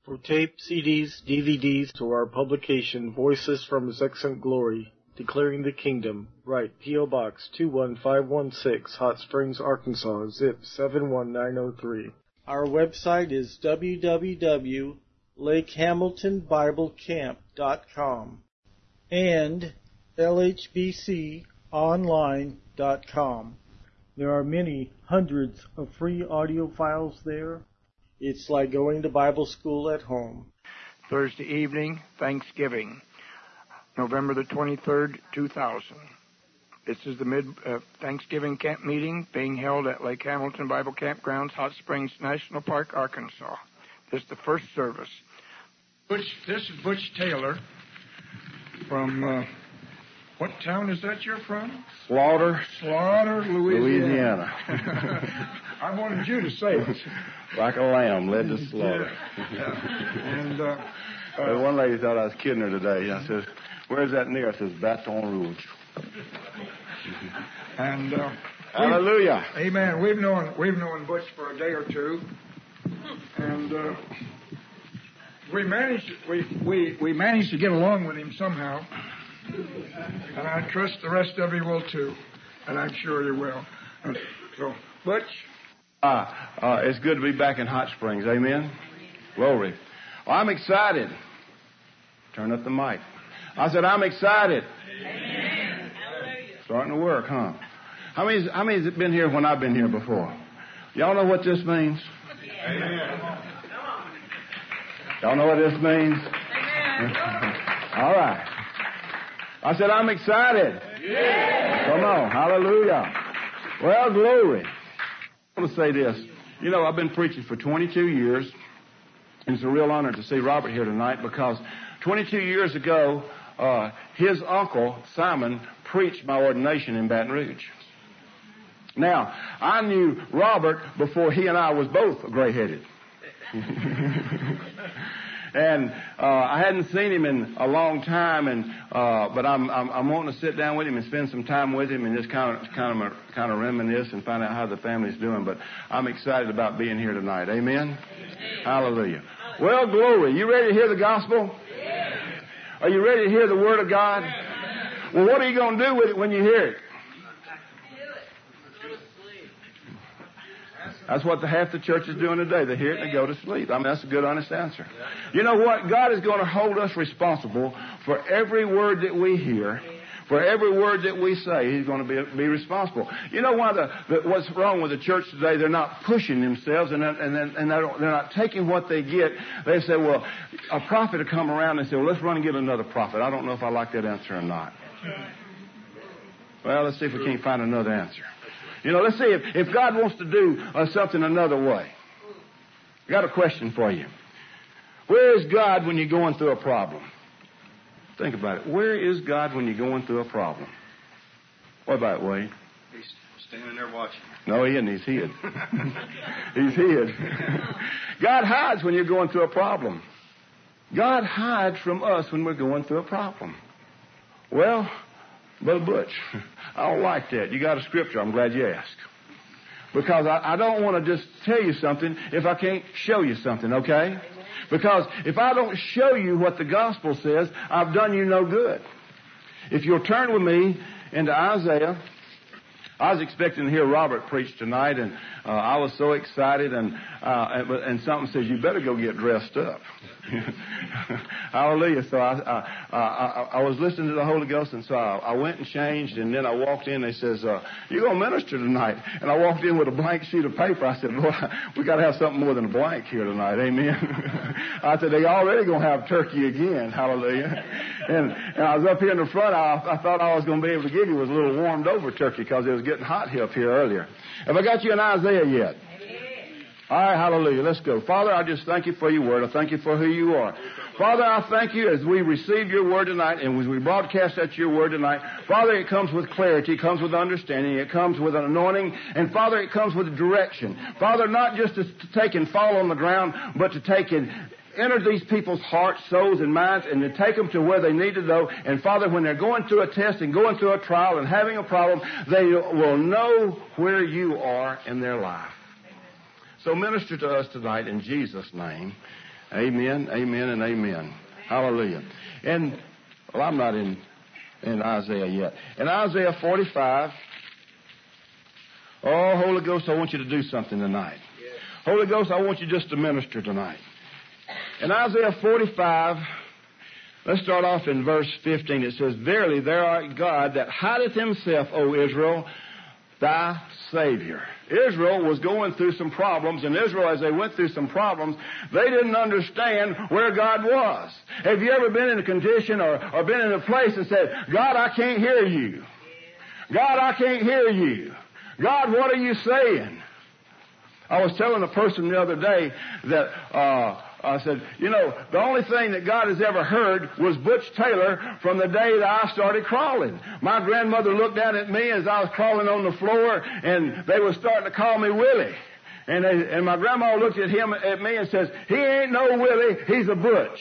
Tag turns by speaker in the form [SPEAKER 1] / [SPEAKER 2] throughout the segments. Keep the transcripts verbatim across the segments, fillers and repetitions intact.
[SPEAKER 1] For tape, C Ds, D V Ds, to our publication, Voices from His Excellent Glory, Declaring the Kingdom, write P O. Box two one five one six, Hot Springs, Arkansas, zip seven one nine zero three. Our website is w w w dot lake hamilton bible camp dot com and l h b c online dot com. There are many hundreds of free audio files there. It's like going to Bible school at home.
[SPEAKER 2] Thursday evening, Thanksgiving, November the twenty-third, two thousand. This is the mid uh, Thanksgiving camp meeting being held at Lake Hamilton Bible Campgrounds, Hot Springs National Park, Arkansas. This is the first service. Butch, this is Butch Taylor from, uh, what town is that you're from?
[SPEAKER 3] Slaughter.
[SPEAKER 2] Slaughter, Louisiana.
[SPEAKER 3] Louisiana.
[SPEAKER 2] I wanted you to say it.
[SPEAKER 3] Like a lamb led to slaughter.
[SPEAKER 2] Yeah. Yeah. And uh,
[SPEAKER 3] uh, one lady thought I was kidding her today. I says, "Where's that near?" I says, "Baton Rouge."
[SPEAKER 2] And uh,
[SPEAKER 3] hallelujah.
[SPEAKER 2] Amen. We've known we've known Butch for a day or two, and uh, we managed we we we managed to get along with him somehow. And I trust the rest of you will too, and I'm sure you will. And so, Butch.
[SPEAKER 3] Uh, uh, it's good to be back in Hot Springs. Amen. Glory. Well, I'm excited. Turn up the mic. I said, I'm excited.
[SPEAKER 4] Amen.
[SPEAKER 3] Starting to work, huh? How many, how many has it been here when I've been here before? Y'all know what this means?
[SPEAKER 2] Amen.
[SPEAKER 3] Y'all know what this means?
[SPEAKER 4] Amen.
[SPEAKER 3] All right. I said, I'm excited.
[SPEAKER 4] Yeah.
[SPEAKER 3] Come on. Hallelujah. Well, glory. I want to say this. You know, I've been preaching for twenty-two years. And it's a real honor to see Robert here tonight because twenty-two years ago, uh, his uncle, Simon, preached my ordination in Baton Rouge. Now, I knew Robert before he and I was both gray-headed. And uh, I hadn't seen him in a long time, and uh, but I'm, I'm I'm wanting to sit down with him and spend some time with him and just kind of kind of kind of reminisce and find out how the family's doing. But I'm excited about being here tonight. Amen. Amen. Hallelujah. Well, glory. You ready to hear the gospel?
[SPEAKER 4] Yeah.
[SPEAKER 3] Are you ready to hear the word of God? Well, what are you going to do with it when you hear it? That's what the, half the church is doing today. They hear it and they go to sleep. I mean, that's a good, honest answer. You know what? God is going to hold us responsible for every word that we hear, for every word that we say. He's going to be, be responsible. You know why the, the what's wrong with the church today? They're not pushing themselves and and and they're, they're not taking what they get. They say, well, a prophet will come around and say, well, let's run and get another prophet. I don't know if I like that answer or not. Well, let's see if we can't find another answer. You know, let's see if, if God wants to do uh, something another way. I got a question for you. Where is God when you're going through a problem? Think about it. Where is God when you're going through a problem? What about it, Wade?
[SPEAKER 5] He's standing there watching.
[SPEAKER 3] No, he isn't. He's hid. He's hid. God hides when you're going through a problem. God hides from us when we're going through a problem. Well, Brother Butch, I don't like that. You got a scripture. I'm glad you asked. Because I, I don't want to just tell you something if I can't show you something, okay? Because if I don't show you what the gospel says, I've done you no good. If you'll turn with me into Isaiah. I was expecting to hear Robert preach tonight, and uh, I was so excited, and, uh, and and something says, you better go get dressed up. Hallelujah. So I, I, I, I was listening to the Holy Ghost, and so I, I went and changed, and then I walked in. They says, uh, you're going to minister tonight. And I walked in with a blank sheet of paper. I said, Lord, we got to have something more than a blank here tonight. Amen. I said, they already going to have turkey again. Hallelujah. And, and I was up here in the front. I, I thought I was going to be able to give you was a little warmed over turkey because it was getting hot here up here earlier. Have I got you in Isaiah yet? All right, hallelujah. Let's go. Father, I just thank you for your word. I thank you for who you are. Father, I thank you as we receive your word tonight and as we broadcast out your word tonight. Father, it comes with clarity. It comes with understanding. It comes with an anointing. And Father, it comes with direction. Father, not just to take and fall on the ground, but to take and enter these people's hearts, souls, and minds, and to take them to where they need to go. And Father, when they're going through a test and going through a trial and having a problem, they will know where you are in their life. So minister to us tonight in Jesus' name. Amen, amen, and amen. Hallelujah. And, well, I'm not in, in Isaiah yet. In Isaiah forty-five, oh, Holy Ghost, I want you to do something tonight. Yes. Holy Ghost, I want you just to minister tonight. In Isaiah forty-five, let's start off in verse fifteen. It says, Verily there art God that hideth himself, O Israel, thy Savior. Israel was going through some problems, and Israel, as they went through some problems, they didn't understand where God was. Have you ever been in a condition or, or been in a place and said, God, I can't hear you. God, I can't hear you. God, what are you saying? I was telling a person the other day that, uh, I said, you know, the only thing that God has ever heard was Butch Taylor from the day that I started crawling. My grandmother looked down at me as I was crawling on the floor, and they were starting to call me Willie. And they, and my grandma looked at him, at me, and says, he ain't no Willie, he's a Butch.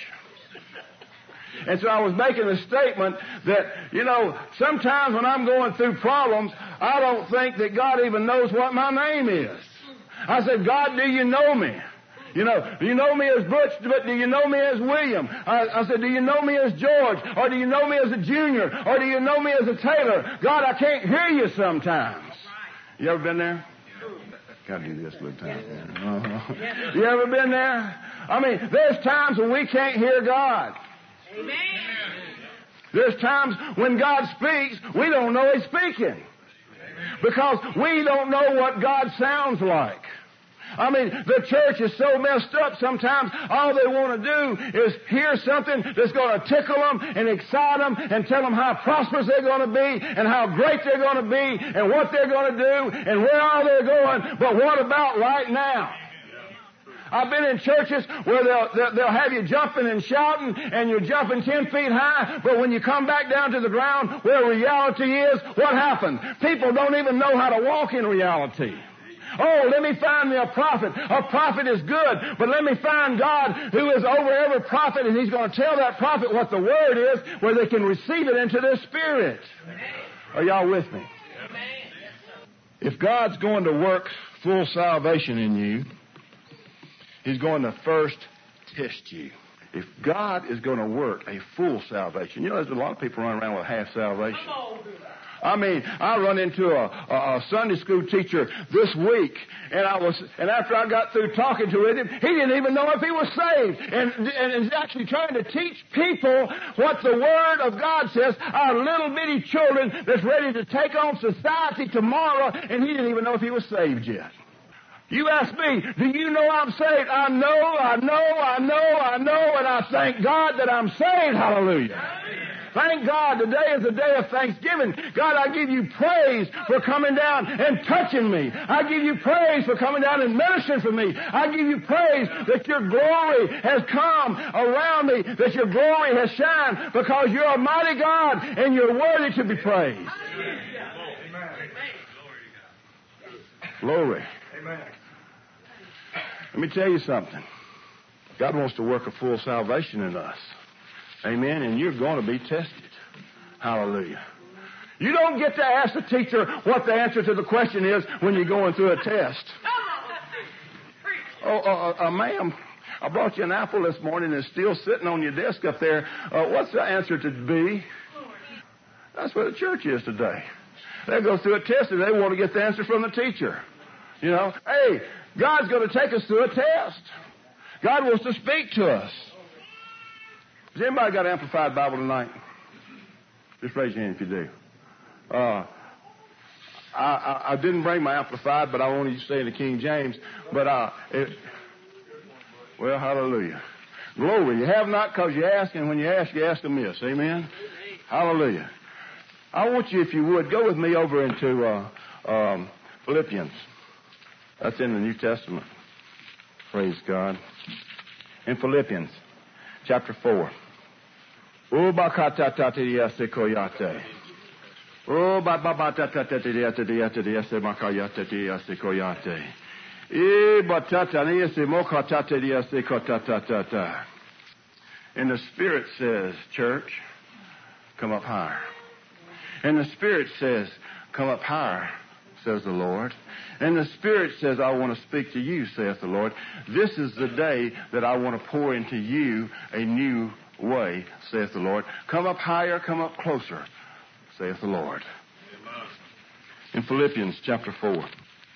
[SPEAKER 3] And so I was making a statement that, you know, sometimes when I'm going through problems, I don't think that God even knows what my name is. I said, God, do you know me? You know, do you know me as Butch, but do you know me as William? I, I said, do you know me as George? Or do you know me as a Junior? Or do you know me as a Taylor? God, I can't hear you sometimes. You ever been there? Gotta do this a little time. Uh-huh. You ever been there? I mean, there's times when we can't hear God.
[SPEAKER 4] Amen.
[SPEAKER 3] There's times when God speaks, we don't know He's speaking. Because we don't know what God sounds like. I mean, the church is so messed up sometimes, all they want to do is hear something that's going to tickle them and excite them and tell them how prosperous they're going to be and how great they're going to be and what they're going to do and where all they're going. But what about right now? I've been in churches where they'll, they'll, they'll have you jumping and shouting, and you're jumping ten feet high, but when you come back down to the ground where reality is, what happens? People don't even know how to walk in reality. Oh, let me find me a prophet. A prophet is good, but let me find God who is over every prophet, and He's going to tell that prophet what the Word is, where they can receive it into their spirit. Are y'all with me? If God's going to work full salvation in you, He's going to first test you. If God is going to work a full salvation, you know, there's a lot of people running around with half salvation. I mean, I run into a, a, a Sunday school teacher this week, and I was, and after I got through talking to him, he didn't even know if he was saved, and and is actually trying to teach people what the Word of God says. Our little bitty children that's ready to take on society tomorrow, and he didn't even know if he was saved yet. You ask me, do you know I'm saved? I know, I know, I know, I know, and I thank God that I'm saved. Hallelujah. Thank God today is a day of thanksgiving. God, I give you praise for coming down and touching me. I give you praise for coming down and ministering for me. I give you praise that your glory has come around me, that your glory has shined, because you're a mighty God and you're worthy to be praised. Glory. Amen. Let me tell you something. God wants to work a full salvation in us. Amen. And you're going to be tested. Hallelujah. You don't get to ask the teacher what the answer to the question is when you're going through a test. Oh, uh, uh, ma'am, I brought you an apple this morning. It's still sitting on your desk up there. Uh, what's the answer to B? That's what the church is today. They go through a test and they want to get the answer from the teacher. You know, hey, God's going to take us through a test. God wants to speak to us. Has anybody got an Amplified Bible tonight? Just raise your hand if you do. Uh, I, I, I didn't bring my Amplified, but I wanted to stay in the King James. But, uh, it, well, hallelujah. Glory. You have not because you ask, and when you ask, you ask amiss. Amen? Hallelujah. I want you, if you would, go with me over into uh, um, Philippians. That's in the New Testament. Praise God. In Philippians, chapter four. Oh, bakatatatiyase koyate. Oh, babatatatatatiyase makayate koyate. E batataniyase mokatatiyase kotatatata. And the Spirit says, church, come up higher. And the Spirit says, come up higher, says the Lord. And the Spirit says, I want to speak to you, saith the Lord. This is the day that I want to pour into you a new way, saith the Lord. Come up higher, come up closer, saith the Lord. In Philippians chapter four.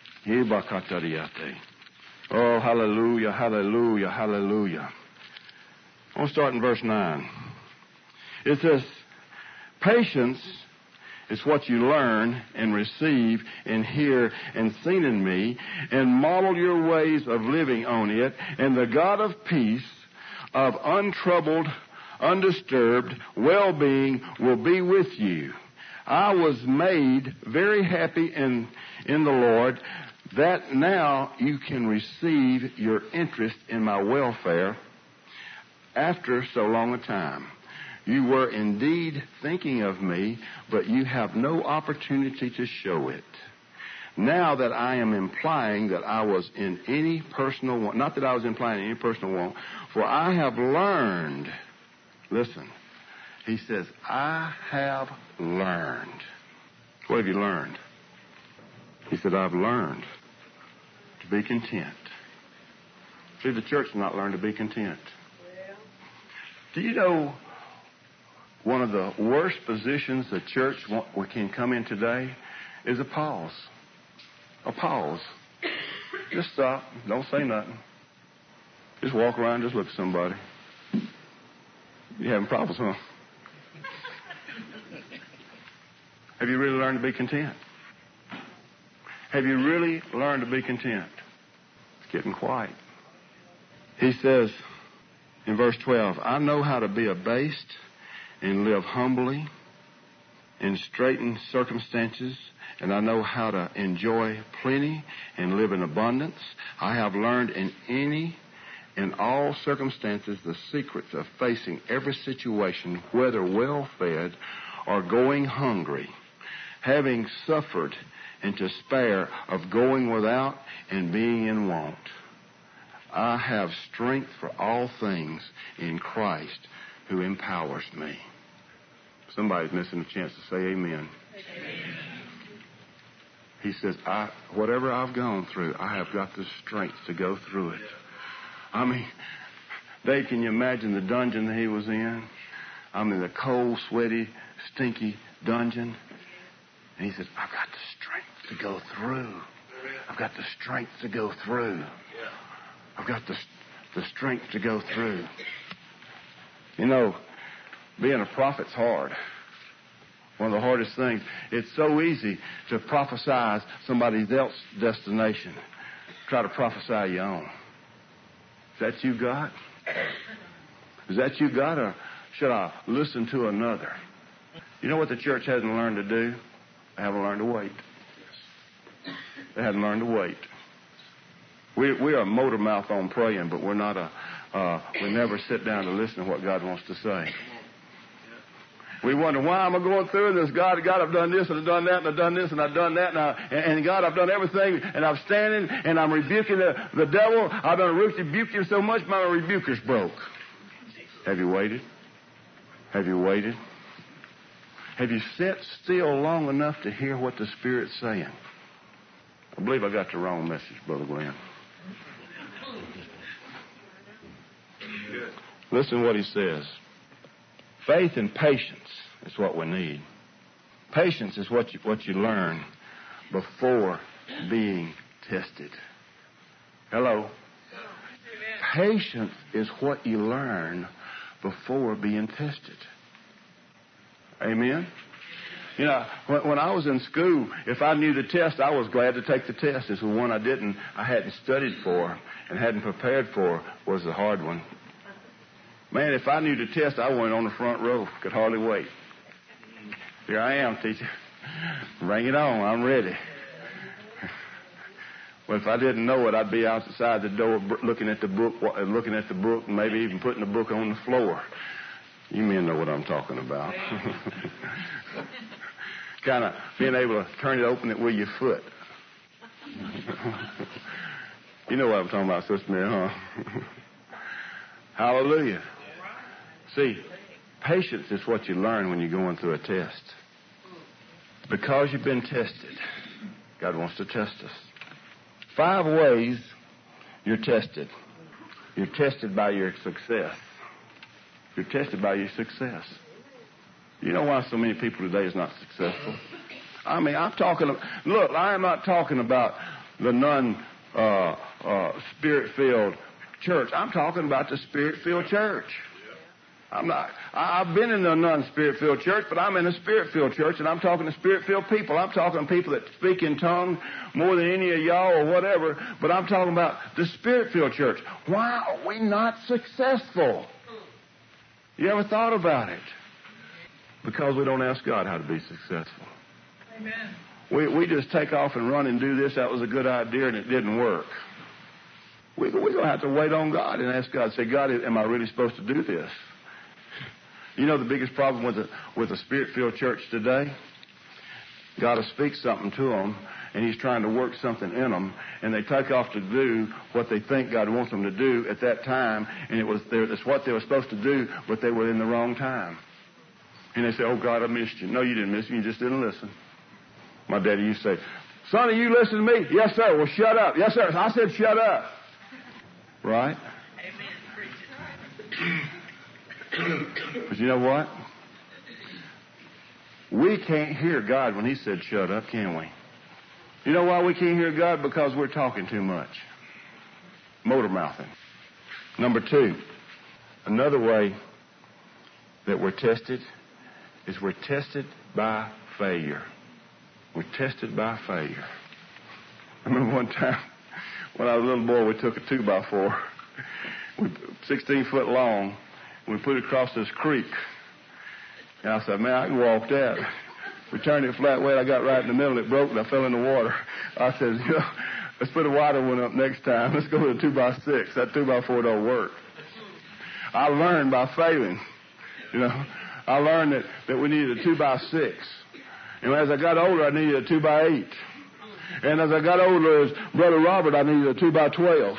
[SPEAKER 3] Oh, hallelujah, hallelujah, hallelujah. I want to start in verse nine. It says, patience is what you learn and receive and hear and seen in me, and model your ways of living on it, and the God of peace, of untroubled, undisturbed well-being will be with you. I was made very happy in, in the Lord that now you can receive your interest in my welfare after so long a time. You were indeed thinking of me, but you have no opportunity to show it. Now that I am implying that I was in any personal want, not that I was implying any personal want, for I have learned, listen, he says, I have learned. What have you learned? He said, I've learned to be content. See, the church has not learned to be content. Do you know one of the worst positions the church can come in today is a pause. A pause. Just stop. Don't say nothing. Just walk around, just look at somebody. You having problems, huh? Have you really learned to be content? Have you really learned to be content? It's getting quiet. He says in verse twelve, I know how to be abased and live humbly in straitened circumstances, and I know how to enjoy plenty and live in abundance. I have learned in any in all circumstances the secrets of facing every situation, whether well-fed or going hungry, having suffered and to spare, of going without and being in want. I have strength for all things in Christ who empowers me. Somebody's missing a chance to say amen. Amen. He says, I, whatever I've gone through, I have got the strength to go through it. I mean, Dave, can you imagine the dungeon that he was in? I mean, the cold, sweaty, stinky dungeon. And he says, I've got the strength to go through. I've got the strength to go through. I've got the, the strength to go through. You know, being a prophet's hard. One of the hardest things. It's so easy to prophesy somebody else's destination. Try to prophesy your own. Is that you, God? Is that you, God, or should I listen to another? You know what the church hasn't learned to do? They haven't learned to wait. They haven't learned to wait. We we are a motor mouth on praying, but we're not a. Uh, we never sit down to listen to what God wants to say. We wonder, why am I going through this? God, God, I've done this and I've done that and I've done this and I've done that and, I, and God, I've done everything and I'm standing and I'm rebuking the, the devil. I've done rebuke him so much my rebuker's broke. Have you waited? Have you waited? Have you sat still long enough to hear what the Spirit's saying? I believe I got the wrong message, Brother Glenn. Listen to what he says. Faith and patience is what we need. Patience is what you, what you learn before being tested. Hello? Patience is what you learn before being tested. Amen? You know, when, when I was in school, if I knew the test, I was glad to take the test. It's the one I didn't, I hadn't studied for and hadn't prepared for was the hard one. Man, if I knew the test, I went on the front row. Could hardly wait. Here I am, teacher. Bring it on. I'm ready. Well, if I didn't know it, I'd be outside the door looking at the book, looking at the book, and maybe even putting the book on the floor. You men know what I'm talking about. Kind of being able to turn it, open it with your foot. You know what I'm talking about, Sister Mary, huh? Hallelujah. See, patience is what you learn when you're going through a test. Because you've been tested, God wants to test us. Five ways you're tested. You're tested by your success. You're tested by your success. You know why so many people today is not successful? I mean, I'm talking, look, I am not talking about the non, uh, uh, spirit-filled church. I'm talking about the spirit-filled church. I'm not, I, I've been in a non-spirit-filled church, but I'm in a spirit-filled church, and I'm talking to spirit-filled people. I'm talking to people that speak in tongues more than any of y'all or whatever, but I'm talking about the spirit-filled church. Why are we not successful? You ever thought about it? Because we don't ask God how to be successful.
[SPEAKER 4] Amen.
[SPEAKER 3] We we just take off and run and do this. That was a good idea, and it didn't work. We, we're going to have to wait on God and ask God, say, God, am I really supposed to do this? You know the biggest problem with a, with a spirit-filled church today? God will speak something to them, and He's trying to work something in them, and they take off to do what they think God wants them to do at that time, and it was their, it's what they were supposed to do, but they were in the wrong time. And they say, oh, God, I missed you. No, you didn't miss me. You just didn't listen. My daddy used to say, Sonny, you listen to me? Yes, sir. Well, shut up. Yes, sir. I said shut up. Right?
[SPEAKER 4] Amen.
[SPEAKER 3] But you know what? We can't hear God when He said shut up, can we? You know why we can't hear God? Because we're talking too much. Motor mouthing. Number two, another way that we're tested is we're tested by failure. We're tested by failure. I remember one time when I was a little boy, we took a two by four, sixteen foot long, and we put it across this creek. And I said, man, I can walk that. We turned it flat way. I got right in the middle. It broke, and I fell in the water. I said, you know, let's put a wider one up next time. Let's go to a two by six. That two by four don't work. I learned by failing. You know, I learned that, that we needed a two by six. And as I got older, I needed a two by eight. And as I got older, as Brother Robert, I needed a two by twelve.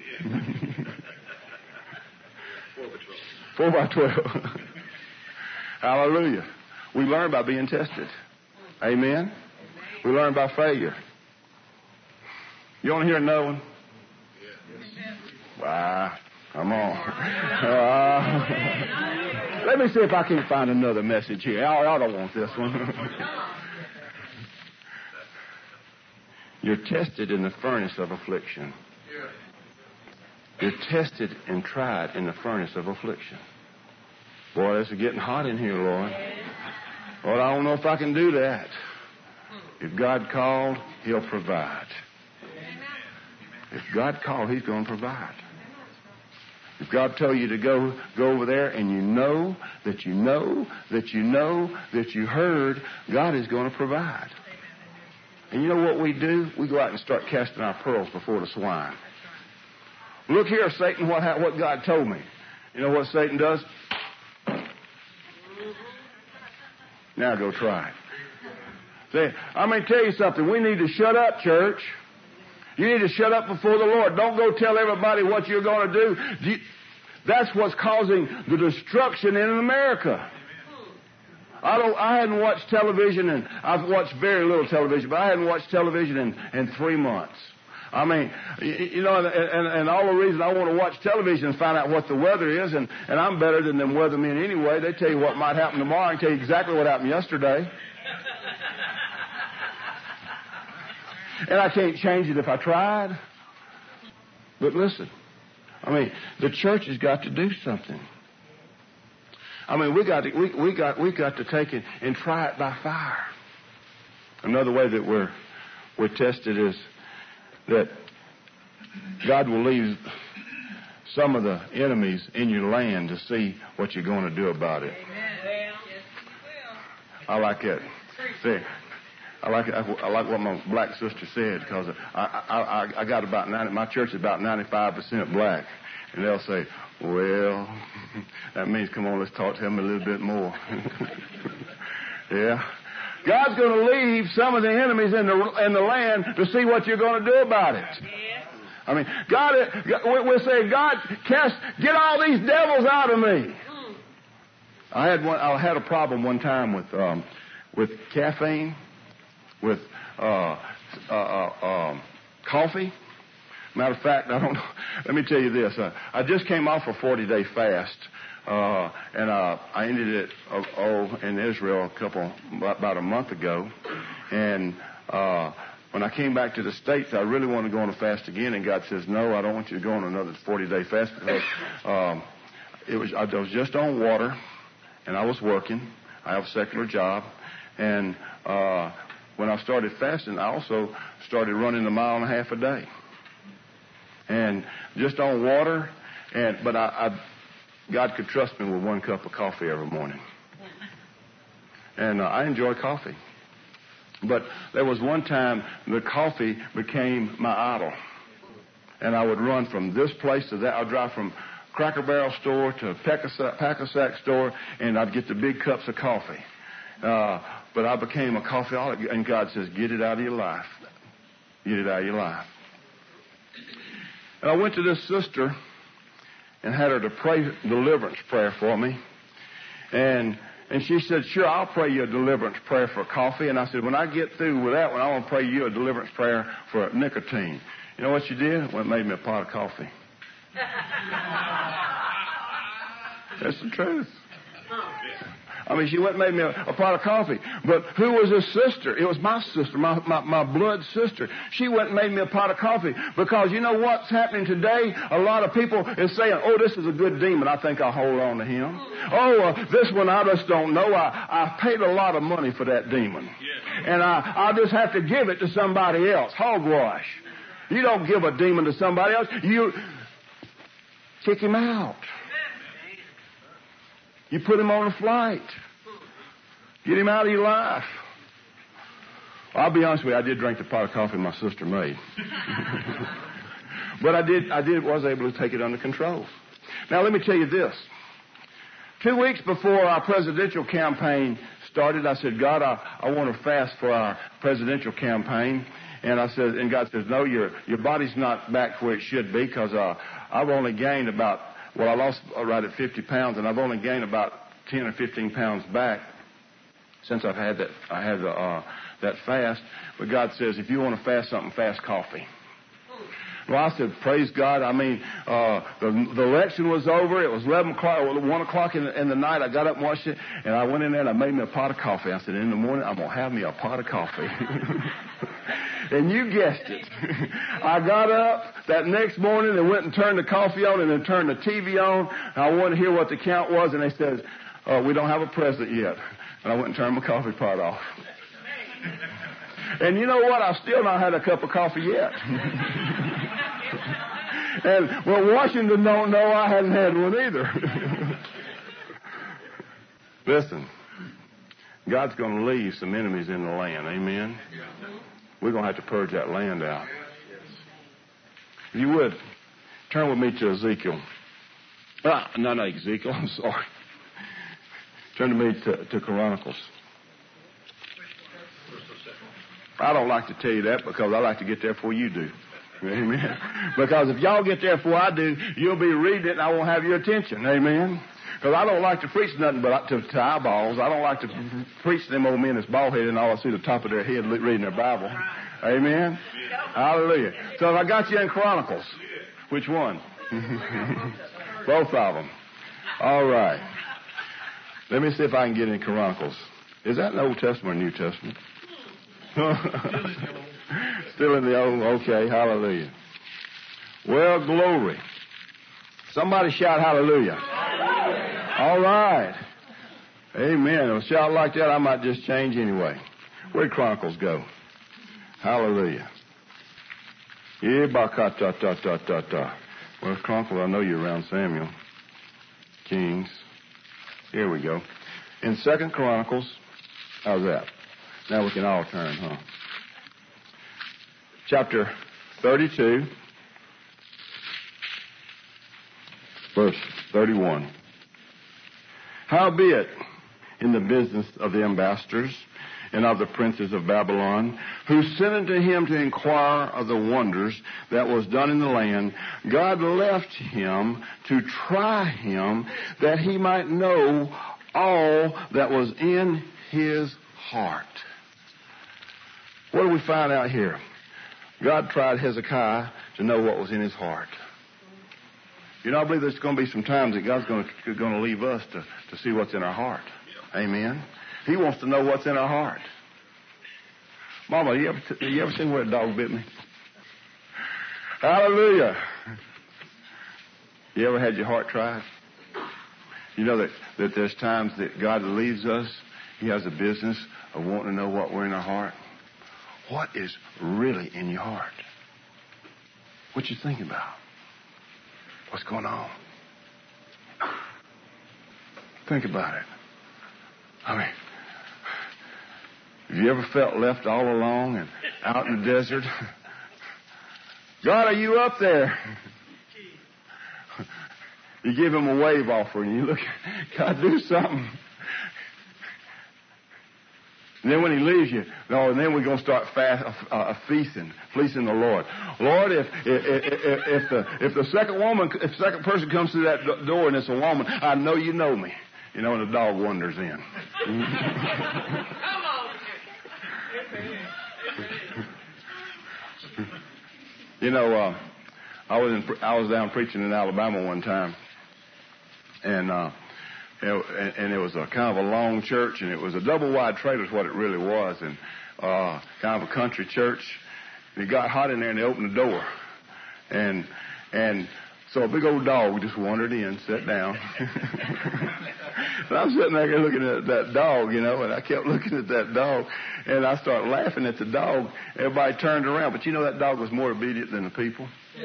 [SPEAKER 3] Four by twelve. Hallelujah. We learn by being tested. Amen? We learn by failure. You want to hear another one? Wow. Come on. Uh, let me see if I can find another message here. I, I don't want this one. You're tested in the furnace of affliction. You're tested and tried in the furnace of affliction. Boy, this is getting hot in here, Lord. Lord, I don't know if I can do that. If God called, He'll provide. If God called, He's going to provide. If God told you to go go over there and you know that you know that you know that you heard, God is going to provide. And you know what we do? We go out and start casting our pearls before the swine. Look here, Satan, what what God told me. You know what Satan does? Now go try it. Say, I'm going to tell you something. We need to shut up, church. You need to shut up before the Lord. Don't go tell everybody what you're going to do. You, that's what's causing the destruction in America. I don't. I hadn't watched television, and I've watched very little television, but I hadn't watched television in, in three months. I mean, you, you know, and, and, and all the reason I want to watch television is find out what the weather is, and, and I'm better than them weathermen anyway. They tell you what might happen tomorrow and tell you exactly what happened yesterday. And I can't change it if I tried. But listen, I mean, the church has got to do something. I mean, we got to, we, we got we got to take it and try it by fire. Another way that we're we're tested is that God will leave some of the enemies in your land to see what you're going to do about it. I like it. See, I like it. I like what my black sister said, because I I, I, I got about ninety. My church is about ninety-five percent black, and they'll say, "Well, that means come on, let's talk to him a little bit more." Yeah, God's going to leave some of the enemies in the in the land to see what you're going to do about it. I mean, God, we're saying, God, cast, get all these devils out of me. I had one. I had a problem one time with um, with caffeine. With uh, uh, uh, um, coffee. Matter of fact, I don't know. Let me tell you this. Uh, I just came off a forty-day fast, uh, and uh, I ended it uh, oh, in Israel a couple, about a month ago. And uh, when I came back to the States, I really wanted to go on a fast again, and God says, no, I don't want you to go on another forty-day fast because um, it was I was just on water, and I was working. I have a secular job, and uh, when I started fasting, I also started running a mile and a half a day. And just on water, and but I, I, God could trust me with one cup of coffee every morning. And uh, I enjoy coffee. But there was one time the coffee became my idol. And I would run from this place to that. I'd drive from Cracker Barrel store to Pack-a-Sack store, and I'd get the big cups of coffee. Uh, but I became a coffeeaholic, and God says, get it out of your life. Get it out of your life. And I went to this sister and had her to pray deliverance prayer for me. And and she said, sure, I'll pray you a deliverance prayer for coffee. And I said, when I get through with that one, I want to pray you a deliverance prayer for nicotine. You know what she did? Well, it made me a pot of coffee. That's the truth. I mean, she went and made me a, a pot of coffee. But who was this sister? It was my sister, my, my, my blood sister. She went and made me a pot of coffee. Because you know what's happening today? A lot of people is saying, oh, this is a good demon. I think I'll hold on to him. Oh, uh, this one I just don't know. I, I paid a lot of money for that demon. And I, I'll just have to give it to somebody else. Hogwash. You don't give a demon to somebody else. You kick him out. You put him on a flight. Get him out of your life. I'll be honest with you, I did drink the pot of coffee my sister made. But I did, I did, was able to take it under control. Now let me tell you this. Two weeks before our presidential campaign started, I said, God, I, I want to fast for our presidential campaign. And I said, and God says, no, your your body's not back where it should be because uh, I've only gained about, well, I lost right at fifty pounds, and I've only gained about ten or fifteen pounds back since I've had that, I had the, uh, that fast. But God says, if you want to fast something, fast coffee. Well, I said, praise God. I mean, uh, the, the election was over. It was eleven o'clock, one o'clock in the, in the night. I got up and watched it, and I went in there and I made me a pot of coffee. I said, in the morning, I'm going to have me a pot of coffee. And you guessed it. I got up that next morning and went and turned the coffee on and then turned the T V on. And I wanted to hear what the count was, and they said, uh, we don't have a president yet. And I went and turned my coffee pot off. And you know what? I've still not had a cup of coffee yet. And, well, Washington don't know I hadn't had one either. Listen, God's going to leave some enemies in the land. Amen? We're going to have to purge that land out. If you would, turn with me to Ezekiel. Ah, no, no, Ezekiel, I'm sorry. Turn to me to, to Chronicles. I don't like to tell you that because I like to get there before you do. Amen. Because if y'all get there before I do, you'll be reading it and I won't have your attention. Amen. Because I don't like to preach nothing but to, to eyeballs. I don't like to preach to them old men that's bald headed and all I see the top of their head reading their Bible. Amen. Hallelujah. So if I got you in Chronicles, which one? Both of them. All right. Let me see if I can get in Chronicles. Is that an Old Testament or New Testament? Still in the old. Okay, hallelujah. Well, glory. Somebody shout hallelujah. Hallelujah. All right. Amen. If a shout like that, I might just change anyway. Where'd Chronicles go? Hallelujah. Well, Chronicles, I know you're around Samuel. Kings. Here we go. In Second Chronicles, how's that? Now we can all turn, huh? Chapter thirty-two, verse thirty-one. Howbeit, in the business of the ambassadors and of the princes of Babylon, who sent unto him to inquire of the wonders that was done in the land, God left him to try him, that he might know all that was in his heart. What do we find out here? God tried Hezekiah to know what was in his heart. You know, I believe there's going to be some times that God's going to, going to leave us to, to see what's in our heart. Amen. He wants to know what's in our heart. Mama, you ever, you ever seen where a dog bit me? Hallelujah. You ever had your heart tried? You know that, that there's times that God leaves us. He has a business of wanting to know what we're in our heart. What is really in your heart? What you thinking about? What's going on? Think about it. I mean, have you ever felt left all alone and out in the desert? God, are you up there? You give him a wave offer and you look, God, do something. And then when he leaves you, no, and then we're going to start fast, uh, uh, feasting, fleecing the Lord. Lord, if if, if if the if the second woman, if the second person comes through that door and it's a woman, I know you know me. You know, and the dog wanders in.
[SPEAKER 4] Come on.
[SPEAKER 3] You know, uh, I was in, I was down preaching in Alabama one time, and. Uh, And, and it was a kind of a long church, and it was a double-wide trailer is what it really was, and uh, kind of a country church. And it got hot in there, and they opened the door. And and so a big old dog just wandered in, sat down. And I'm sitting there looking at that dog, you know, and I kept looking at that dog, and I started laughing at the dog. Everybody turned around, but you know that dog was more obedient than the people.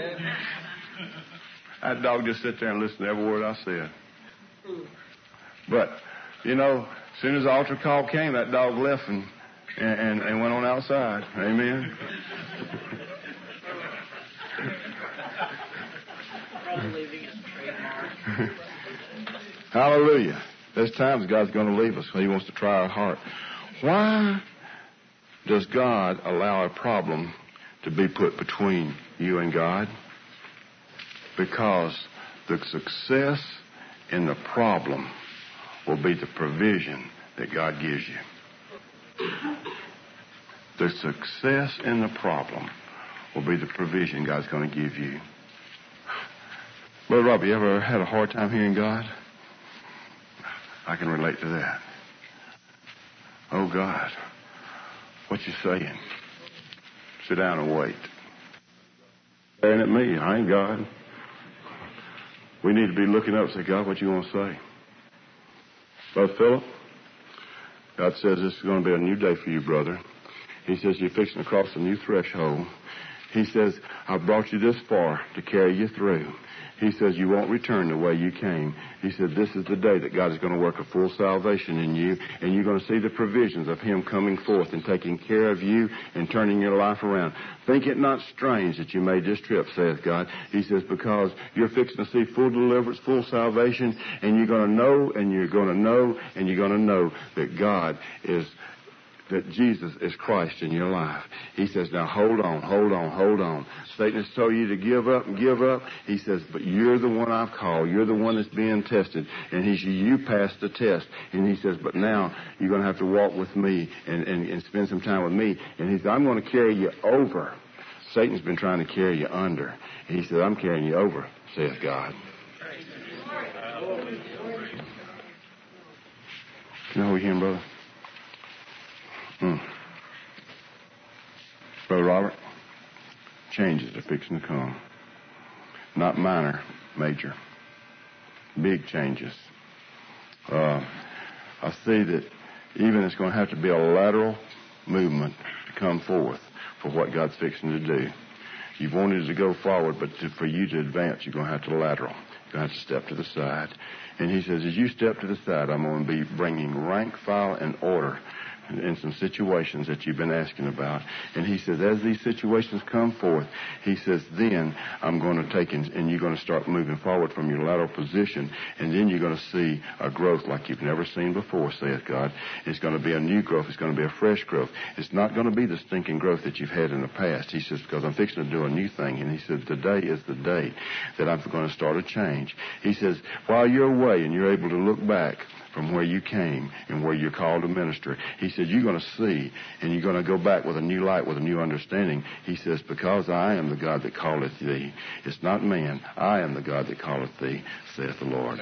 [SPEAKER 3] That dog just sat there and listened to every word I said. But, you know, as soon as the altar call came, that dog left and, and, and went on outside. Amen. Hallelujah. There's times God's going to leave us when he wants to try our heart. Why does God allow a problem to be put between you and God? Because the success in the problem will be the provision that God gives you. The success in the problem will be the provision God's going to give you. Brother Robbie, you ever had a hard time hearing God? I can relate to that. Oh, God, what you saying? Sit down and wait. Staring at me, I ain't God. We need to be looking up and say, God, what you want to say? Brother Philip, God says this is going to be a new day for you, brother. He says you're fixing to cross a new threshold. He says, I brought you this far to carry you through. He says you won't return the way you came. He said this is the day that God is going to work a full salvation in you, and you're going to see the provisions of him coming forth and taking care of you and turning your life around. Think it not strange that you made this trip, saith God. He says because you're fixing to see full deliverance, full salvation, and you're going to know, and you're going to know, and you're going to know that God is that Jesus is Christ in your life. He says, now hold on, hold on, hold on. Satan has told you to give up and give up. He says, but you're the one I've called. You're the one that's being tested. And he says, you passed the test. And he says, but now you're going to have to walk with me and, and, and spend some time with me. And he says, I'm going to carry you over. Satan's been trying to carry you under. And he says, I'm carrying you over, saith God. You know what we're hearing, brother? Hmm. Brother Robert, changes are fixing to come. Not minor, major. Big changes. Uh, I see that even it's going to have to be a lateral movement to come forth for what God's fixing to do. You've wanted to go forward, but to, for you to advance, you're going to have to lateral. You're going to have to step to the side. And he says, as you step to the side, I'm going to be bringing rank, file, and order in some situations that you've been asking about. And he says, as these situations come forth, he says, then I'm going to take and, and you're going to start moving forward from your lateral position, and then you're going to see a growth like you've never seen before, saith God. It's going to be a new growth. It's going to be a fresh growth. It's not going to be the stinking growth that you've had in the past. He says, because I'm fixing to do a new thing. And he says, today is the day that I'm going to start a change. He says, while you're away and you're able to look back from where you came and where you're called to minister. He said, you're going to see, and you're going to go back with a new light, with a new understanding. He says, because I am the God that calleth thee. It's not man. I am the God that calleth thee, saith the Lord.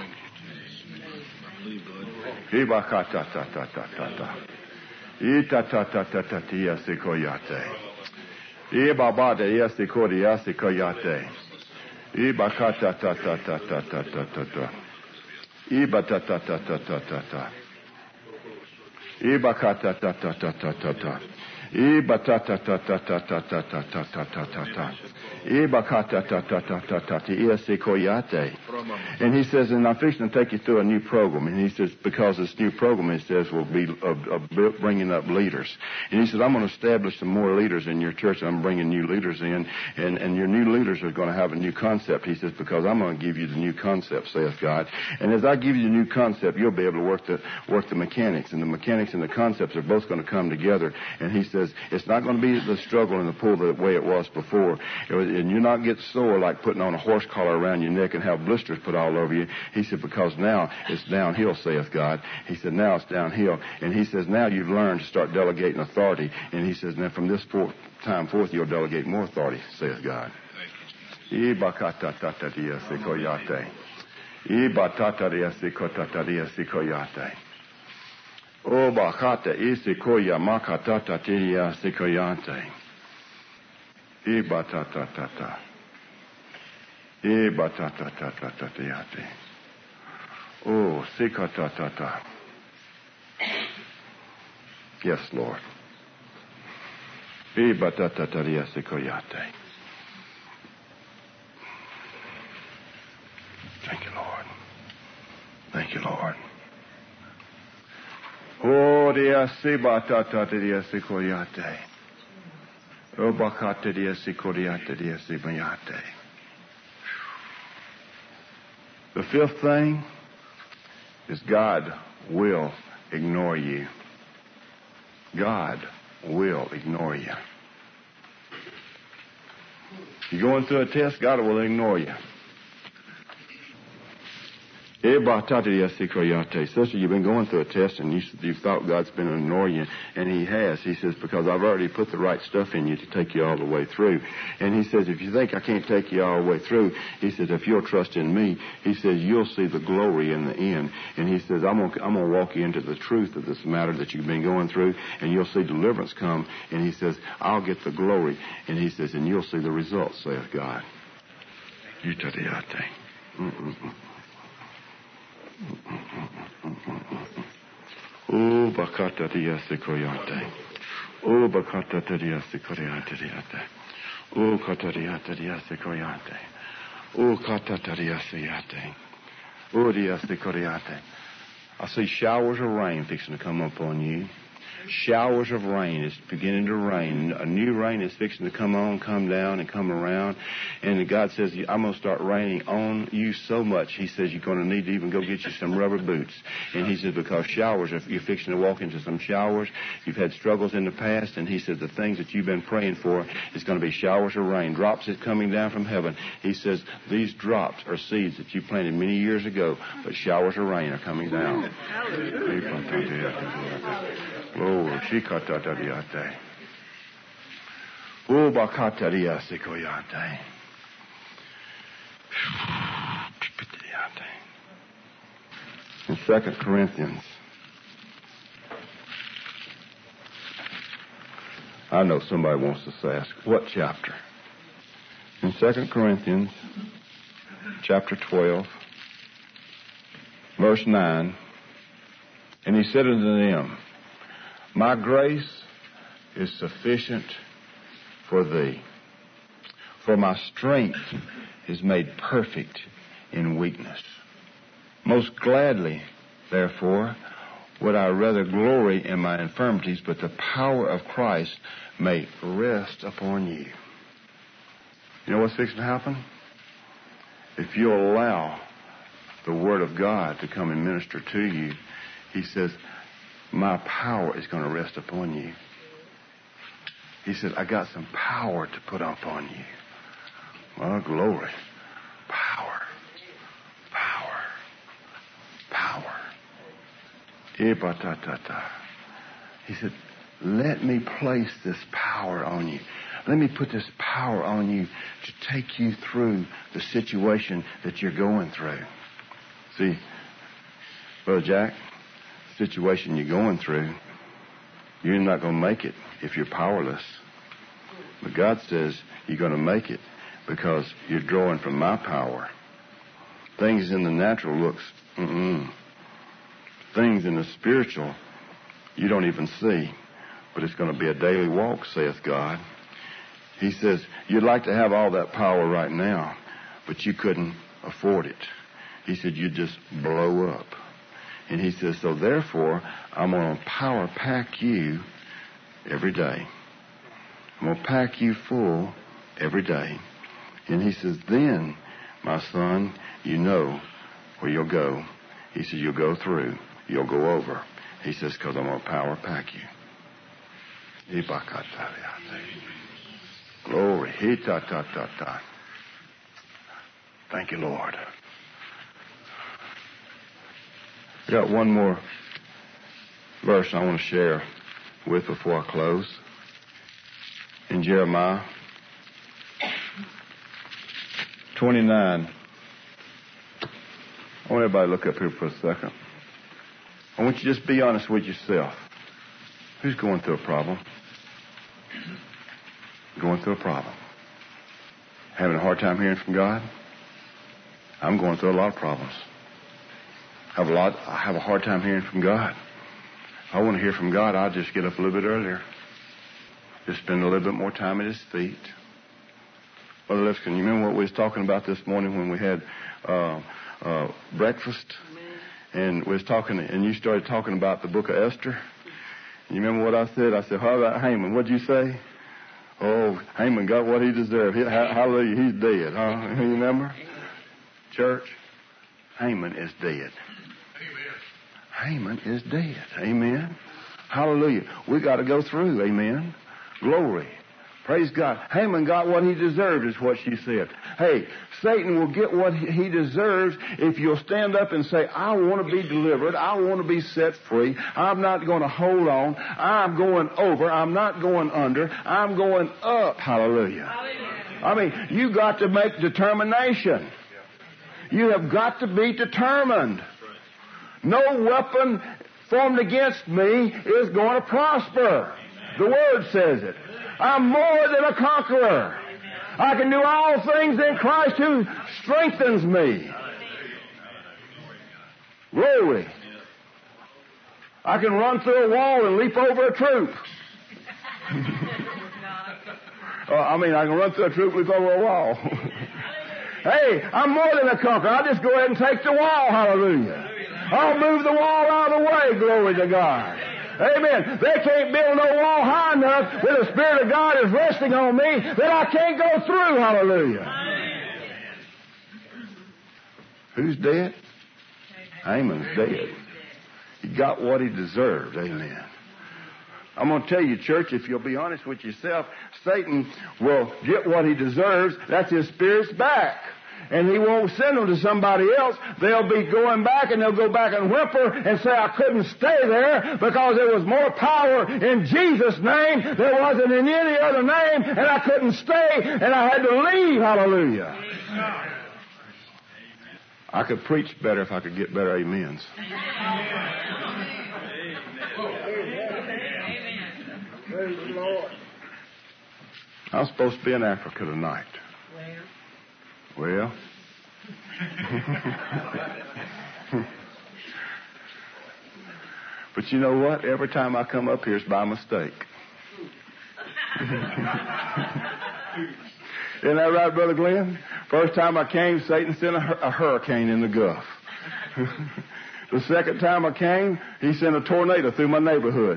[SPEAKER 3] Iba ta ta ta ta ta ta ta. Iba ka ta ta ta ta ta ta ta. Iba ta ta ta ta ta ta ta ta ta ta ta ta ta. Iba ka ta ta ta ta ta ta ta. And he says, and I'm fixing to take you through a new program. And he says, because this new program, he says, will be of, of bringing up leaders. And he says, I'm going to establish some more leaders in your church. I'm bringing new leaders in, and, and your new leaders are going to have a new concept. He says, because I'm going to give you the new concept, saith God. And as I give you the new concept, you'll be able to work the work the mechanics. And the mechanics and the concepts are both going to come together. And he says, it's not going to be the struggle and the pull the way it was before. It was, and you're not get sore like putting on a horse collar around your neck and have blisters put all over you. He said, because now it's downhill, saith God. He said, now it's downhill. And he says, now you've learned to start delegating authority. And he says, now from this forth, time forth, you'll delegate more authority, saith God. O bakata isikoya makatata tiria sikoyante. Ibatatata. Ibatatata. Oh, sikatatata. Yes, Lord. Ibatatata sikoyate. Thank you, Lord. Thank you, Lord. Oh, dia sibatata dia sikoyate. Oh, bakata dia sikoriate dia sibayate. The fifth thing is God will ignore you. God will ignore you. You're going through a test, God will ignore you. Sister, you've been going through a test and you, you've thought God's been ignoring you, and he has. He says, because I've already put the right stuff in you to take you all the way through. And he says, if you think I can't take you all the way through, he says, if you'll trust in me, he says, you'll see the glory in the end. And he says, I'm going I'm to walk you into the truth of this matter that you've been going through, and you'll see deliverance come. And he says, I'll get the glory. And he says, and you'll see the results, saith God. You tell the thing. Mm-mm-mm. Oh, bakata dia sikoyante. Oh, bakata dia sikoyante diate. Oh, kataria dia sikoyante. Oh, kata dia siate. Oh, dia sikoyante. I see showers of rain fixing to come upon you. Showers of rain. It's beginning to rain. A new rain is fixing to come on, come down, and come around. And God says, I'm going to start raining on you so much. He says, you're going to need to even go get you some rubber boots. And he says, because showers, if you're fixing to walk into some showers, you've had struggles in the past. And he says, the things that you've been praying for is going to be showers of rain. Drops is coming down from heaven. He says, these drops are seeds that you planted many years ago, but showers of rain are coming down. Oh, shikata diate. Oh, bakata dia sikoyate. In Second Corinthians, I know somebody wants to ask, what chapter? In Second Corinthians, chapter twelve, verse nine, and he said unto them, my grace is sufficient for thee, for my strength is made perfect in weakness. Most gladly, therefore, would I rather glory in my infirmities, but the power of Christ may rest upon you. You know what's fixing to happen? If you allow the Word of God to come and minister to you, he says, my power is going to rest upon you. He said, I got some power to put upon you. Well, glory. Power. Power. Power. He said, let me place this power on you. Let me put this power on you to take you through the situation that you're going through. See, Brother Jack, the situation you're going through, you're not going to make it if you're powerless. But God says you're going to make it because you're drawing from my power. Things in the natural looks, mm-mm. Things in the spiritual, you don't even see. But it's going to be a daily walk, saith God. He says, you'd like to have all that power right now, but you couldn't afford it. He said, you'd just blow up. And he says, so therefore, I'm going to power pack you every day. I'm going to pack you full every day. And he says, then, my son, you know where you'll go. He says, you'll go through. You'll go over. He says, because I'm going to power pack you. Glory. Thank you, Lord. I got one more verse I want to share with before I close. In Jeremiah twenty-nine. I want everybody to look up here for a second. I want you to just be honest with yourself. Who's going through a problem? Going through a problem. Having a hard time hearing from God? I'm going through a lot of problems. I have a lot. I have a hard time hearing from God. If I want to hear from God, I'll just get up a little bit earlier. Just spend a little bit more time at His feet. Brother Lipscomb, you remember what we was talking about this morning when we had uh, uh, breakfast? And we was talking, and you started talking about the book of Esther. You remember what I said? I said, how about Haman? What'd you say? Oh, Haman got what he deserved. He, hallelujah, he's dead. Huh? You remember? Church, Haman is dead. Haman is dead. Amen. Hallelujah. We got to go through. Amen. Glory. Praise God. Haman got what he deserved, is what she said. Hey, Satan will get what he deserves if you'll stand up and say, I want to be delivered. I want to be set free. I'm not going to hold on. I'm going over. I'm not going under. I'm going up. Hallelujah. Hallelujah. I mean, you got to make determination. You have got to be determined. No weapon formed against me is going to prosper. The Word says it. I'm more than a conqueror. I can do all things in Christ who strengthens me. Glory. I can run through a wall and leap over a troop. uh, I mean, I can run through a troop and leap over a wall. Hey, I'm more than a conqueror. I'll just go ahead and take the wall. Hallelujah. I'll move the wall out of the way. Glory to God. Amen. They can't build no wall high enough when the Spirit of God is resting on me that I can't go through. Hallelujah. Who's dead? Haman's dead. He got what he deserved. Amen. I'm going to tell you, church, if you'll be honest with yourself, Satan will get what he deserves. That's his spirit's back. And he won't send them to somebody else. They'll be going back and they'll go back and whimper and say, I couldn't stay there because there was more power in Jesus' name. There wasn't in any other name, and I couldn't stay, and I had to leave. Hallelujah. I could preach better if I could get better amens. Praise the Lord. I'm supposed to be in Africa tonight. Well, but you know what? Every time I come up here, it's by mistake. Isn't that right, Brother Glenn? First time I came, Satan sent a, a hurricane in the Gulf. The second time I came, he sent a tornado through my neighborhood.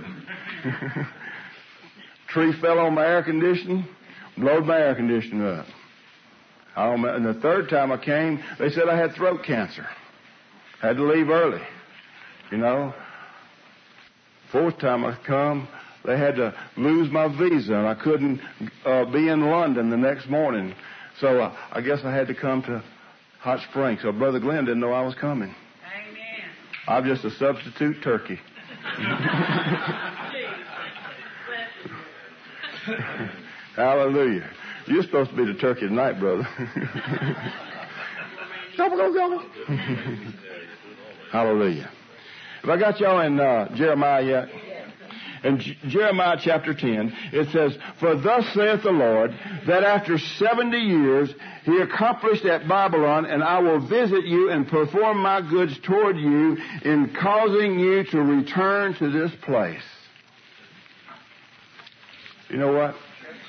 [SPEAKER 3] Tree fell on my air conditioning, blowed my air conditioner up. I don't, and the third time I came, they said I had throat cancer. Had to leave early. You know. Fourth time I come, they had to lose my visa, and I couldn't uh, be in London the next morning. So uh, I guess I had to come to Hot Springs. So Brother Glenn didn't know I was coming.
[SPEAKER 4] Amen.
[SPEAKER 3] I'm just a substitute turkey. Hallelujah. You're supposed to be the turkey tonight, brother. Hallelujah. Have I got y'all in uh, Jeremiah yet? In J- Jeremiah chapter ten, it says, "For thus saith the Lord, that after seventy years he accomplished at Babylon, and I will visit you and perform my goods toward you in causing you to return to this place." You know what?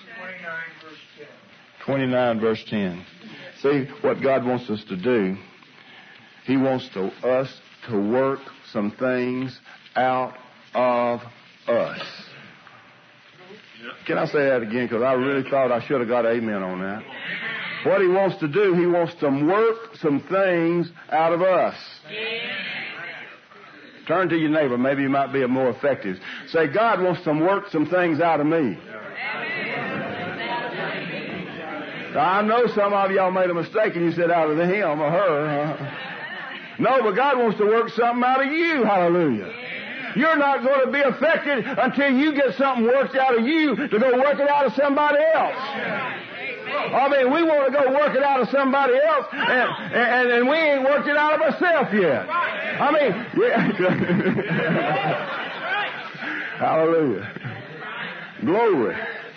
[SPEAKER 3] twenty-nine verse ten. See what God wants us to do. He wants to, us to work some things out of us. Can I say that again? Because I really thought I should have got an amen on that. What he wants to do, he wants to work some things out of us. Turn to your neighbor. Maybe you might be a more effective. Say, God wants to work some things out of me. Now, I know some of y'all made a mistake and you said out of the him or her. Huh? No, but God wants to work something out of you. Hallelujah. You're not going to be affected until you get something worked out of you to go work it out of somebody else. I mean, we want to go work it out of somebody else, and, and, and we ain't worked it out of ourselves yet. I mean, yeah. Hallelujah. Glory.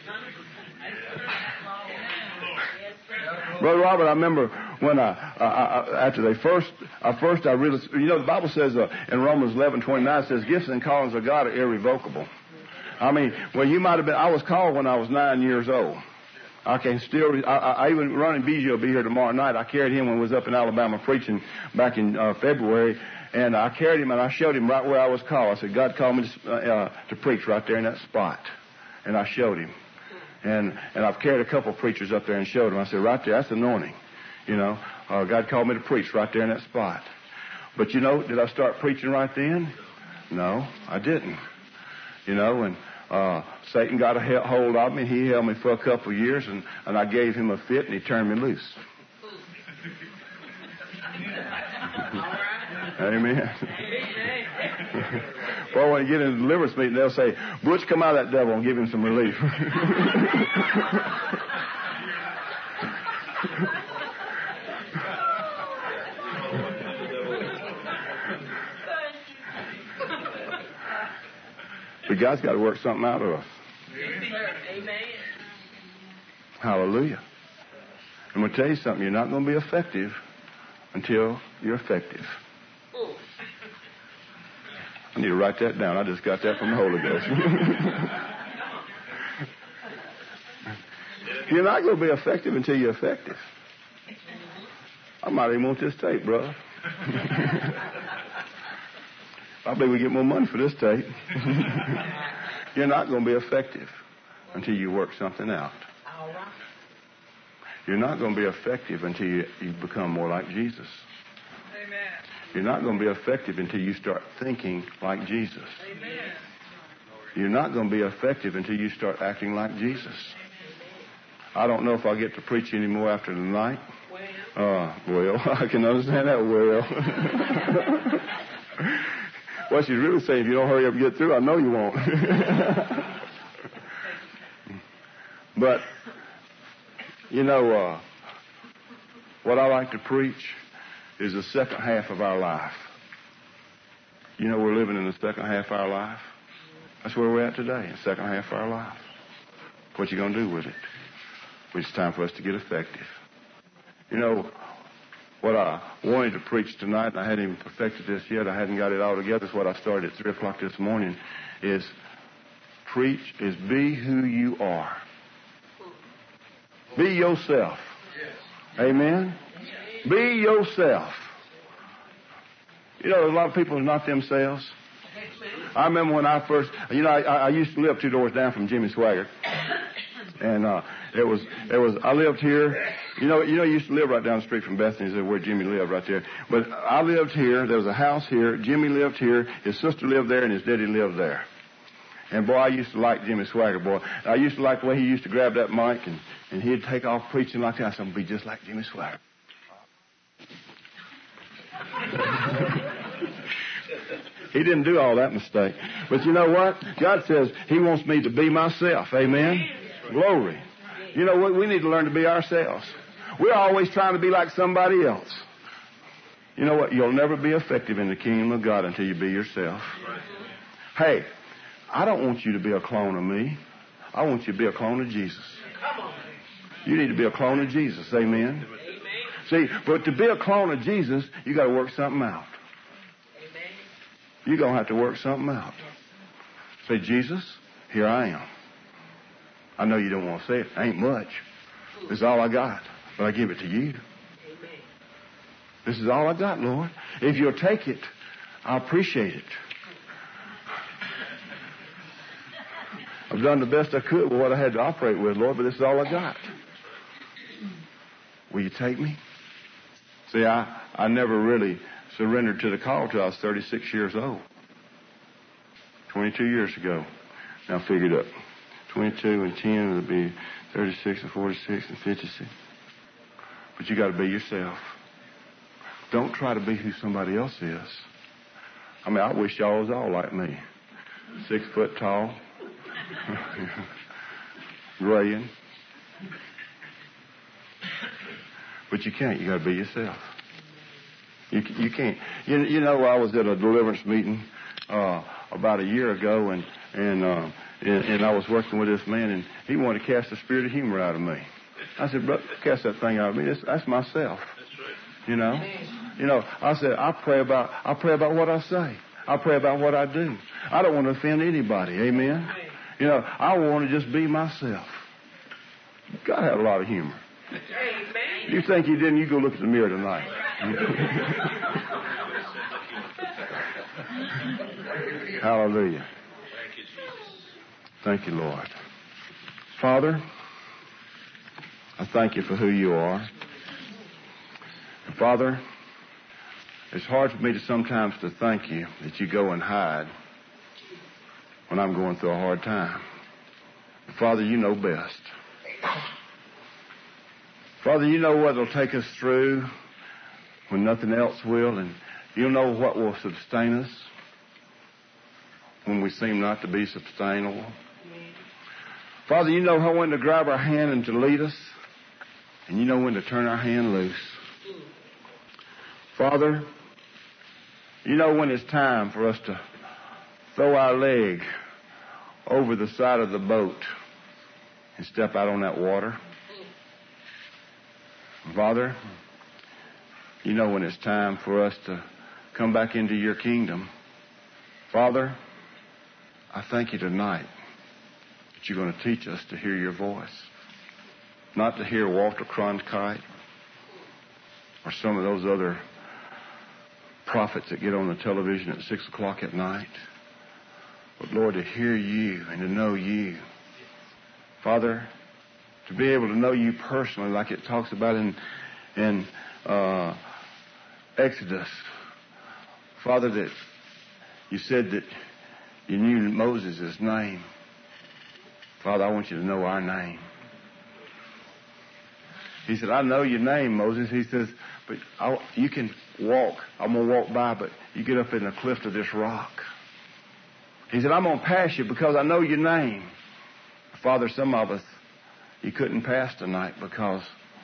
[SPEAKER 3] Brother Robert, I remember when I, I, I after they first, I first I really, you know, the Bible says uh, in Romans eleven twenty-nine, it says gifts and callings of God are irrevocable. I mean, well, you might have been. I was called when I was nine years old. I can still. I, I even Ronnie Bijou will be here tomorrow night. I carried him when I was up in Alabama preaching back in uh, February, and I carried him and I showed him right where I was called. I said, God called me to, uh, to preach right there in that spot, and I showed him. And and I've carried a couple of preachers up there and showed them. I said, right there, that's anointing. You know, uh, God called me to preach right there in that spot. But, you know, did I start preaching right then? No, I didn't. You know, and uh, Satan got a hold of me. He held me for a couple of years, and, and I gave him a fit, and he turned me loose. Amen. Well, when you get in a deliverance meeting, they'll say, Butch, come out of that devil and give him some relief. But God's got to work something out of us. Amen. Hallelujah. I'm going to tell you something. You're not going to be effective until you're effective. I need to write that down. I just got that from the Holy Ghost. You're not going to be effective until you're effective. I might even want this tape, brother. I believe we get more money for this tape. You're not going to be effective until you work something out. You're not going to be effective until you, you become more like Jesus. Amen. You're not going to be effective until you start thinking like Jesus. Amen. You're not going to be effective until you start acting like Jesus. I don't know if I'll get to preach anymore after tonight. Uh, well, I can understand that well. What she's really saying, if you don't hurry up and get through, I know you won't. But, you know, uh, what I like to preach is the second half of our life. You know, we're living in the second half of our life. That's where we're at today, the second half of our life. What you going to do with it? Well, it's time for us to get effective. You know, what I wanted to preach tonight, and I hadn't even perfected this yet, I hadn't got it all together, it's what I started at three o'clock this morning, is preach, is be who you are. Be yourself. Amen? Be yourself. You know, a lot of people are not themselves. I remember when I first, you know, I, I used to live two doors down from Jimmy Swaggart. And uh, it was, it was. I lived here. You know, you know, you used to live right down the street from Bethany's, where Jimmy lived, right there. But I lived here. There was a house here. Jimmy lived here. His sister lived there, and his daddy lived there. And boy, I used to like Jimmy Swaggart, boy. I used to like the way he used to grab that mic, and, and he'd take off preaching like that. I said, I'm gonna be just like Jimmy Swaggart. He didn't do all that mistake. But you know what? God says He wants me to be myself. Amen? Glory. You know what? We need to learn to be ourselves. We're always trying to be like somebody else. You know what? You'll never be effective in the kingdom of God until you be yourself. Hey, I don't want you to be a clone of me. I want you to be a clone of Jesus. You need to be a clone of Jesus. Amen? See, but to be a clone of Jesus, you got to work something out. You're going to have to work something out. Say, Jesus, here I am. I know you don't want to say it. Ain't much. This is all I got. But I give it to you. This is all I got, Lord. If you'll take it, I appreciate it. I've done the best I could with what I had to operate with, Lord, but this is all I got. Will you take me? See, I, I never really surrendered to the call till I was thirty-six years old. twenty-two years ago. Now figure it up. twenty-two and ten would be thirty-six and forty-six and fifty-six. But you got to be yourself. Don't try to be who somebody else is. I mean, I wish y'all was all like me. Six foot tall. Graying. But you can't. You got to be yourself. You you can't. You, you know, I was at a deliverance meeting uh, about a year ago, and and, uh, and and I was working with this man, and he wanted to cast the spirit of humor out of me. I said, "Bro, cast that thing out of me. That's, that's myself." That's right. You know. You know. I said, I pray about I pray about what I say. I pray about what I do. I don't want to offend anybody. Amen. You know, I want to just be myself. God had a lot of humor. Amen. You think He didn't? You go look at the mirror tonight. Hallelujah. Thank you, Lord. Father, I thank you for who you are. And Father, it's hard for me to sometimes to thank you that you go and hide when I'm going through a hard time. And Father, you know best. Father, you know what will take us through when nothing else will, and you know what will sustain us when we seem not to be sustainable. Father, you know how when to grab our hand and to lead us, and you know when to turn our hand loose. Father, you know when it's time for us to throw our leg over the side of the boat and step out on that water. Father, you know when it's time for us to come back into your kingdom. Father, I thank you tonight that you're going to teach us to hear your voice. Not to hear Walter Cronkite or some of those other prophets that get on the television at six o'clock at night. But Lord, to hear you and to know you. Father, to be able to know you personally like it talks about in, in uh, Exodus. Father, that you said that you knew Moses' name. Father, I want you to know our name. He said, I know your name, Moses. He says, but I'll, you can walk. I'm going to walk by, but you get up in the cliff of this rock. He said, I'm going to pass you because I know your name. Father, some of us, you couldn't pass tonight because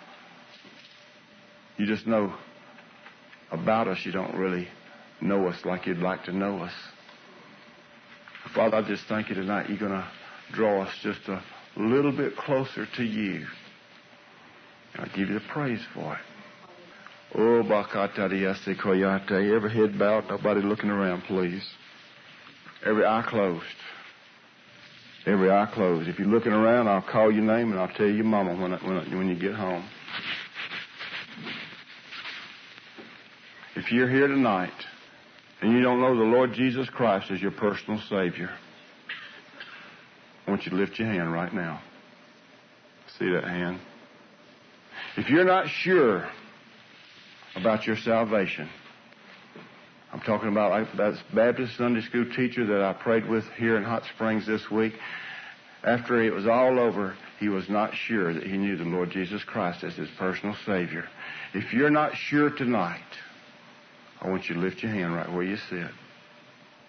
[SPEAKER 3] you just know about us. You don't really know us like you'd like to know us. Father, I just thank you tonight. You're going to draw us just a little bit closer to you. I give you the praise for it. Oh, bakatariase koyate. Every head bowed, nobody looking around, please. Every eye closed. Every eye closed. If you're looking around, I'll call your name and I'll tell your mama when I, when, I, when you get home. If you're here tonight and you don't know the Lord Jesus Christ as your personal Savior, I want you to lift your hand right now. See that hand? If you're not sure about your salvation, I'm talking about like that Baptist Sunday school teacher that I prayed with here in Hot Springs this week. After it was all over, he was not sure that he knew the Lord Jesus Christ as his personal Savior. If you're not sure tonight, I want you to lift your hand right where you sit.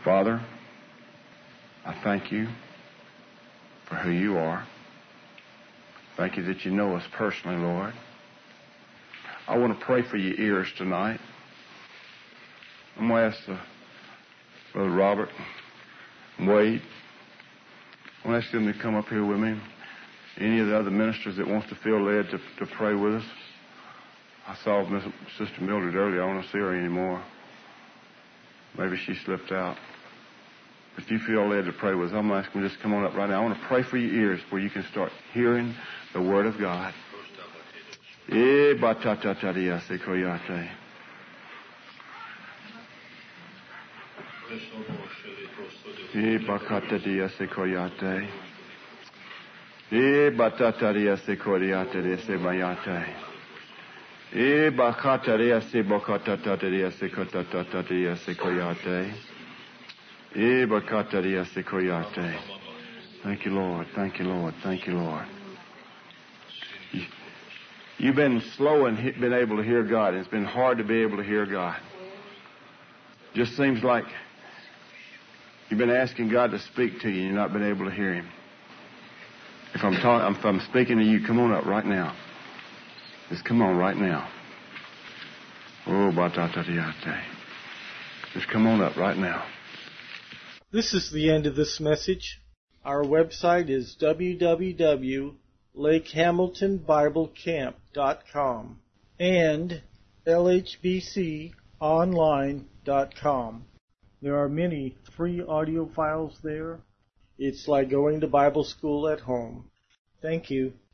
[SPEAKER 3] Father, I thank you for who you are. Thank you that you know us personally, Lord. I want to pray for your ears tonight. I'm going to ask uh, Brother Robert and Wade. I want to ask them to come up here with me. Any of the other ministers that wants to feel led to, to pray with us. I saw Miss, Sister Mildred earlier. I don't want to see her anymore. Maybe she slipped out. If you feel led to pray with us, I'm going to ask them to just come on up right now. I want to pray for your ears where you can start hearing the Word of God. E batatataria sekoyate. E bakatadia sekoyate. E batataria sekoyate de sebayate. E bakataria sebokatataria sekotataria sekoyate. E bakataria sekoyate. Thank you, Lord. Thank you, Lord. Thank you, Lord. You've been slow and he- been able to hear God. It's been hard to be able to hear God. Just seems like you've been asking God to speak to you and you've not been able to hear Him. If I'm talking, if I'm speaking to you, come on up right now. Just come on right now. Oh, batatatiate. Just come on up right now.
[SPEAKER 1] This is the end of this message. Our website is w w w dot lake hamilton bible camp dot com and l h b c online dot com. There are many free audio files there. It's like going to Bible school at home. Thank you.